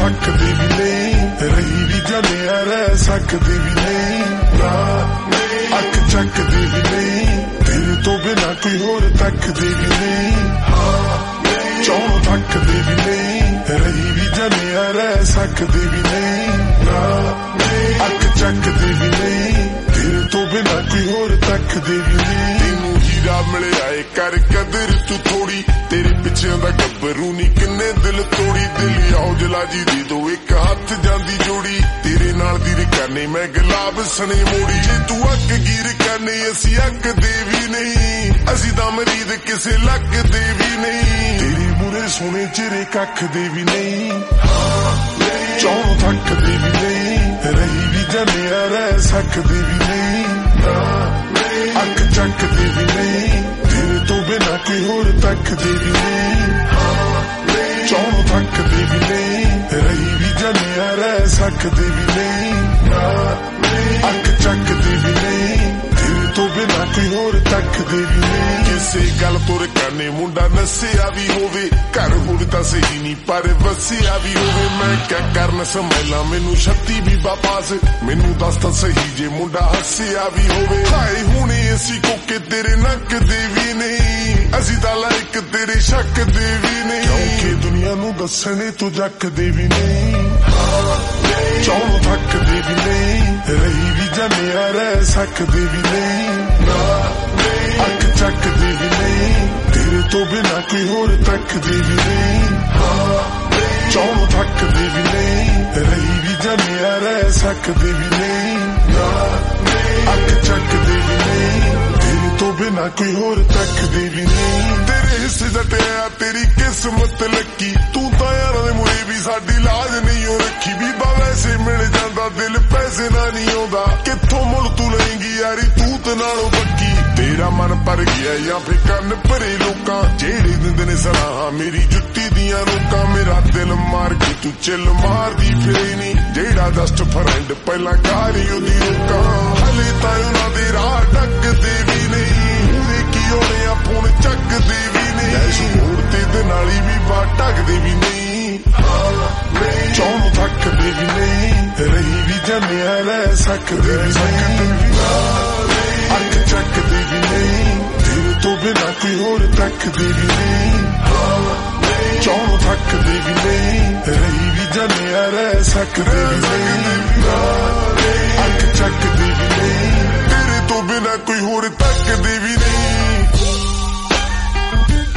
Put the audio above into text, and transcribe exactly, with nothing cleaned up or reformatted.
थकदे भी नहीं, रही भी जाने रह सकदे भी नहीं, अख चकदे भी नहीं, तेरे तो बिना कोई होर तकदे भी नहीं, चौं थकदे भी नहीं, रही भी जाने रह सकदे भी नहीं, अख चकदे भी नहीं, तेरे तो बिना कोई होर तकदे भी नहीं। तेनू हीरा मिलिया ए कर कदर तू थोड़ी, तेरे पिछे दा गब्बरू नी किन्ने दिल तोड़ी, दिल औजला जी दी दो एक हथ जांदी जोड़ी, तेरे नाल दी रकाने मैं गुलाब सने मोड़ी, जे तू अक गिर करने असी अक दे भी नहीं, असी दा मरीद किसे लक दे भी नहीं, तेरे मुरे सोने चिरे कख दे भी नहीं, चौं थक दे भी नहीं, रही भी जाने रह सकदे भी नहीं, अख चक दे भी नहीं, तेरे तो बिना कोई होर तकदे भी नहीं, चौं थक दे भी नहीं, रही भी जाने रह सकदे भी नहीं, अख चक दे भी नहीं, तेरे तो बिना कोई होर तकदे भी नहीं। किसे गल तुर करने मुंडा नसिया भी होवे, घर हुण तां सही नहीं पर वसिया भी होवे, मैं क्या करन समैला मैनू छत्ती भी बापास, मैनू दस तां सही जे मुंडा हसिया भी होवे, हाय हुणे असी कोके तेरे नक दे भी नहीं, असी तां लायक तेरे शक दे भी नहीं, क्योंकि दुनिया नू दसणे तो जक दे भी नहीं, चौं थक दे भी नहीं, रही भी जाने रह सकदे भी नहीं, अख चक दे भी नहीं, तेरे तो बिना कोई होर तकदे भी नहीं, चौं थक दे भी नहीं, रही भी जाने रह सकदे भी नहीं, अख चक दे भी नहीं, तेरे तो बिना कोई होर तकदे भी नहीं। तेरे हिस्से जटिया तेरी किस्मत लकी, तू तां यारां दे मुरे भी साडी लाज नहीं हो रखी, बीबा वैसे मिल जांदा दिल पैसे ना नहीं आउंदा, कित्थों मुड़ तू लएंगी यारी तूत नालों पक्की, तेरा मन भर गया या फिर कन्न भरे लोकां, जेड़े दिंदे ने सलाह मेरी जुत्ती दियां रोकां, मेरा दिल मार के तू चिल मार दी फिरे नी, जेड़ा जस्ट फ्रेंड पहला कारी ओदी रोकां, हले तां उन्हां दे राह ढकदे भी नहीं, पूरे की होने आ फोन चकदे भी नहीं, ऐश मोड़ते दे नाली भी बात ढकदे भी नहीं, चौं थकदे भी नहीं, रही भी जाने रह सकदे भी नहीं, अख चकदे भी नहीं, तेरे तो बिना कोई होर तकदे भी नहीं, चौं थकदे भी नहीं, रही भी जाने रह सकदे भी नहीं, अख चकदे भी नहीं, तेरे तो बिना कोई होर तकदे भी